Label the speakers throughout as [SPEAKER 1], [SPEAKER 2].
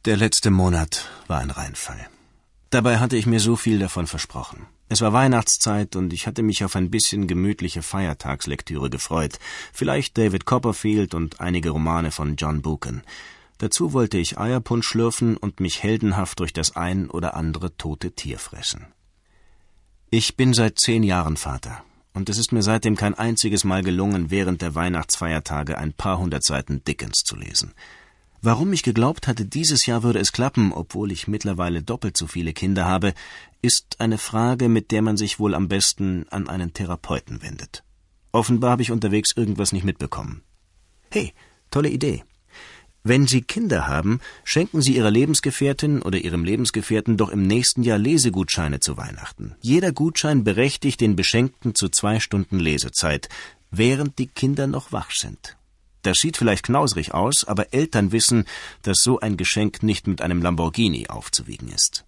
[SPEAKER 1] Der letzte Monat war ein Reinfall. Dabei hatte ich mir so viel davon versprochen. Es war Weihnachtszeit und ich hatte mich auf ein bisschen gemütliche Feiertagslektüre gefreut. Vielleicht David Copperfield und einige Romane von John Buchan. Dazu wollte ich Eierpunsch schlürfen und mich heldenhaft durch das ein oder andere tote Tier fressen. Ich bin seit 10 Jahren Vater. Und es ist mir seitdem kein einziges Mal gelungen, während der Weihnachtsfeiertage ein paar 100 Seiten Dickens zu lesen. Warum ich geglaubt hatte, dieses Jahr würde es klappen, obwohl ich mittlerweile doppelt so viele Kinder habe, ist eine Frage, mit der man sich wohl am besten an einen Therapeuten wendet. Offenbar habe ich unterwegs irgendwas nicht mitbekommen. Hey, tolle Idee. Wenn Sie Kinder haben, schenken Sie Ihrer Lebensgefährtin oder Ihrem Lebensgefährten doch im nächsten Jahr Lesegutscheine zu Weihnachten. Jeder Gutschein berechtigt den Beschenkten zu 2 Stunden Lesezeit, während die Kinder noch wach sind. Das sieht vielleicht knausrig aus, aber Eltern wissen, dass so ein Geschenk nicht mit einem Lamborghini aufzuwiegen ist.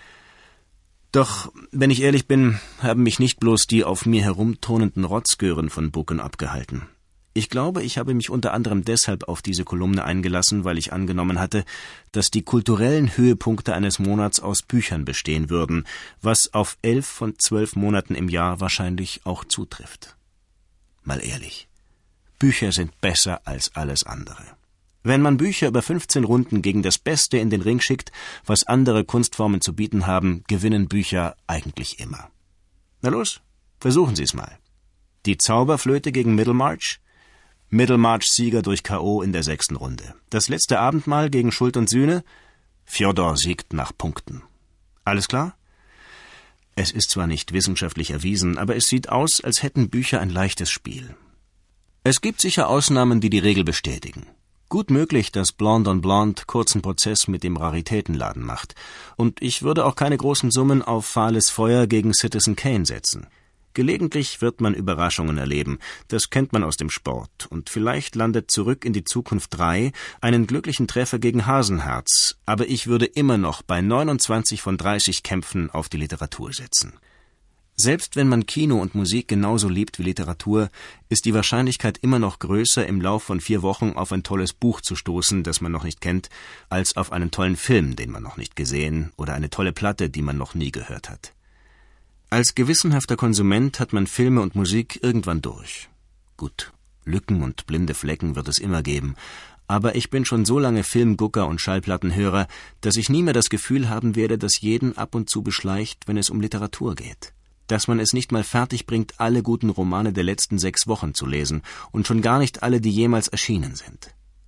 [SPEAKER 1] Doch, wenn ich ehrlich bin, haben mich nicht bloß die auf mir herumtonenden Rotzgören von Buchan abgehalten. Ich glaube, ich habe mich unter anderem deshalb auf diese Kolumne eingelassen, weil ich angenommen hatte, dass die kulturellen Höhepunkte eines Monats aus Büchern bestehen würden, was auf 11 von 12 Monaten im Jahr wahrscheinlich auch zutrifft. Mal ehrlich. Bücher sind besser als alles andere. Wenn man Bücher über 15 Runden gegen das Beste in den Ring schickt, was andere Kunstformen zu bieten haben, gewinnen Bücher eigentlich immer. Na los, versuchen Sie es mal. Die Zauberflöte gegen Middlemarch? Middlemarch-Sieger durch K.O. in der 6. Runde. Das letzte Abendmahl gegen Schuld und Sühne? Fjodor siegt nach Punkten. Alles klar? Es ist zwar nicht wissenschaftlich erwiesen, aber es sieht aus, als hätten Bücher ein leichtes Spiel. Es gibt sicher Ausnahmen, die die Regel bestätigen. Gut möglich, dass Blonde on Blonde kurzen Prozess mit dem Raritätenladen macht. Und ich würde auch keine großen Summen auf fahles Feuer gegen Citizen Kane setzen. Gelegentlich wird man Überraschungen erleben, das kennt man aus dem Sport. Und vielleicht landet Zurück in die Zukunft 3 einen glücklichen Treffer gegen Hasenherz. Aber ich würde immer noch bei 29 von 30 Kämpfen auf die Literatur setzen. Selbst wenn man Kino und Musik genauso liebt wie Literatur, ist die Wahrscheinlichkeit immer noch größer, im Lauf von 4 Wochen auf ein tolles Buch zu stoßen, das man noch nicht kennt, als auf einen tollen Film, den man noch nicht gesehen, oder eine tolle Platte, die man noch nie gehört hat. Als gewissenhafter Konsument hat man Filme und Musik irgendwann durch. Gut, Lücken und blinde Flecken wird es immer geben, aber ich bin schon so lange Filmgucker und Schallplattenhörer, dass ich nie mehr das Gefühl haben werde, dass jeden ab und zu beschleicht, wenn es um Literatur geht. Dass man es nicht mal fertig bringt, alle guten Romane der letzten 6 Wochen zu lesen und schon gar nicht alle, die jemals erschienen sind.